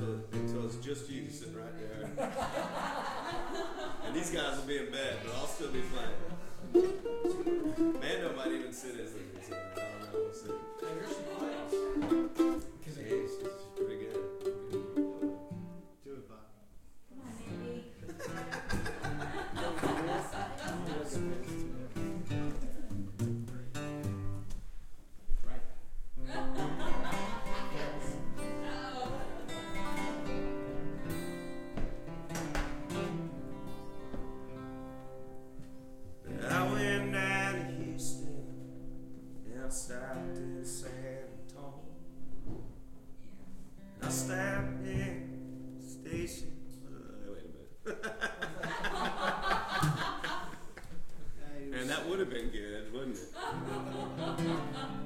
until it's just you sitting right there. And these guys will be in bed, but I'll still be playing. Mando might even sit as lead singer. I don't know. We'll see. She's pretty good. Do it, Bob. Come on, Andy. Right. I went down to Houston and I stopped in San Antonio. I stopped in the station. Wait a minute. And that would have been good, wouldn't it?